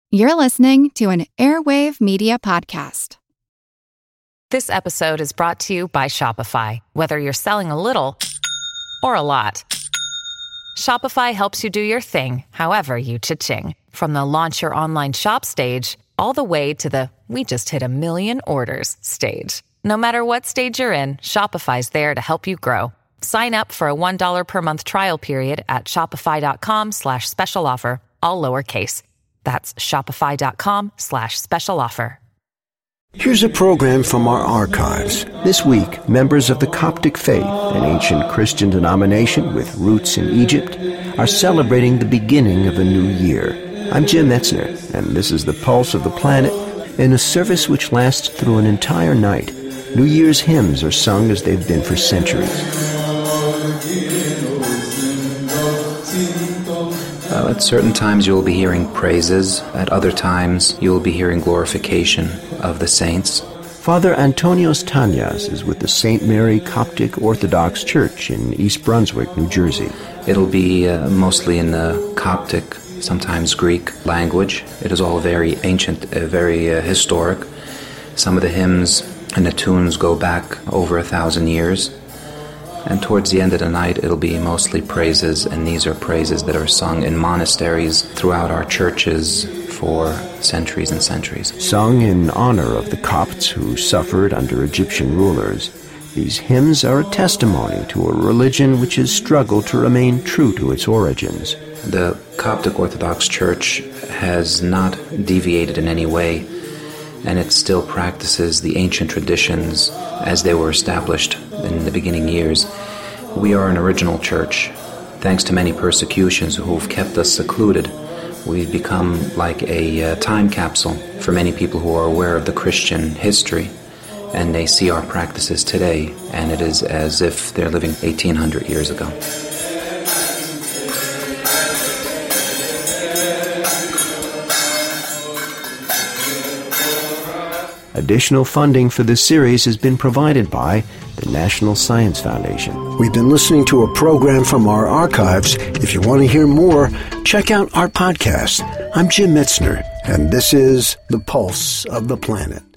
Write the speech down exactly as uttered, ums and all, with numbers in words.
You're listening to an Airwave Media Podcast. This episode is brought to you by Shopify. Whether you're selling a little or a lot, Shopify helps you do your thing, however you cha-ching. From the launch your online shop stage, all the way to the we just hit a million orders stage. No matter what stage you're in, Shopify's there to help you grow. Sign up for a one dollar per month trial period at shopify.com slash special offer, all lowercase. That's shopify.com slash special offer. Here's a program from our archives. This week, members of the Coptic faith, an ancient Christian denomination with roots in Egypt, are celebrating the beginning of a new year. I'm Jim Metzner, and this is the Pulse of the Planet, in a service which lasts through an entire night. New Year's hymns are sung as they've been for centuries. Uh, at certain times you will be hearing praises. At other times you will be hearing glorification of the saints. Father Antonios Tanyas is with the Saint Mary Coptic Orthodox Church in East Brunswick, New Jersey. It'll be uh, mostly in the Coptic, sometimes Greek language. It is all very ancient, uh, very uh, historic. Some of the hymns and the tunes go back over a thousand years. And towards the end of the night, it'll be mostly praises, and these are praises that are sung in monasteries throughout our churches for centuries and centuries. Sung in honor of the Copts who suffered under Egyptian rulers, these hymns are a testimony to a religion which has struggled to remain true to its origins. The Coptic Orthodox Church has not deviated in any way, and it still practices the ancient traditions as they were established in the beginning years. We are an original church. Thanks to many persecutions who've kept us secluded, we've become like a uh, time capsule for many people who are aware of the Christian history, and they see our practices today, and it is as if they're living eighteen hundred years ago. Additional funding for this series has been provided by the National Science Foundation. We've been listening to a program from our archives. If you want to hear more, check out our podcast. I'm Jim Metzner, and this is The Pulse of the Planet.